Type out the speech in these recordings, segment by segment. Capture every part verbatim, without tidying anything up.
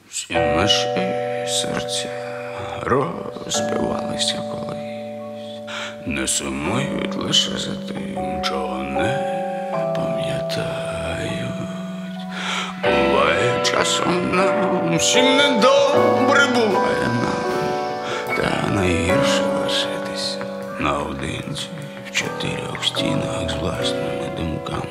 Всі наші серця розбивалися колись, не сумують лише за тим, чого не пам'ятають. Буває часом нам всім недобре, буває нам, та найгірше лишитися наодинці в чотирьох стінах з власними думками.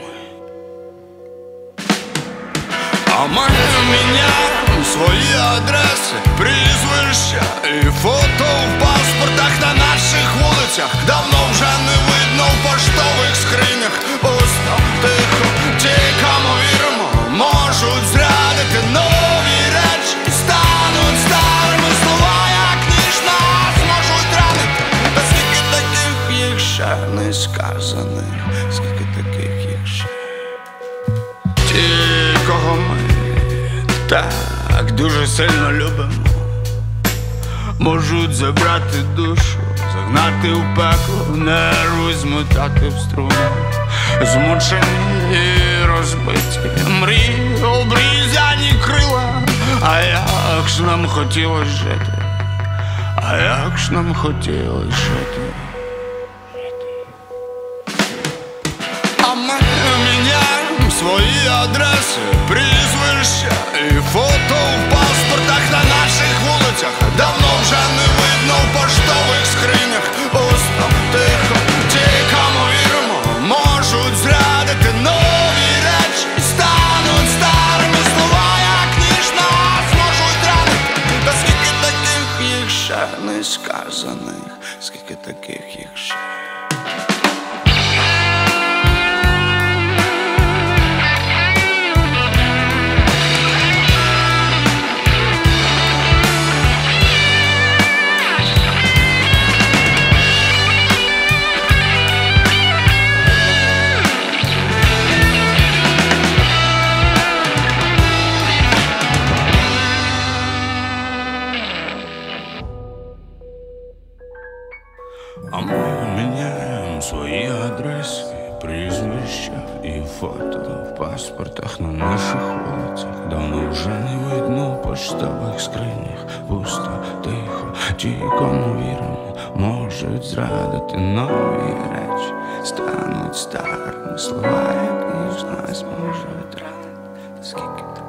А ми міняємо свої адреси, прізвища і фото в паспортах на наших вулицях. Давно вже не видно в поштових скринях. Пусто, тихо, ті, кому віримо, можуть зрадити нові речі. Стануть старими слова, як ніж нас можуть ранити. Та скільки таких їх ще не сказаних, скільки таких їх ще. Ті, кого ми так дуже сильно любимо, можуть забрати душу, загнати в пекло, нерви змотати в струну. Змучені і розбиті мрії, обрізані крила. А як ж нам хотілось жити, а як ж нам хотілось жити. А ми міняємо свої адреси, прізвища і фото в паспортах на наших вулицях. Давно вже не видно в поштових скринях. Пусто, тихо, ті, кому віримо, можуть зрадити нові речі. Стануть старими слова, як ніж нас можуть ранити. Та скільки таких їх ще не сказаних, скільки таких їх ще. А ми міняємо свої адреси, прізвища і фото в паспортах на наших вулицях. Давно вже не видно в поштових скринях. Пусто, тихо, ті, кому віримо, можуть зрадити нові речі. Стануть старими слова, як ніж нас можуть ранити. Та скільки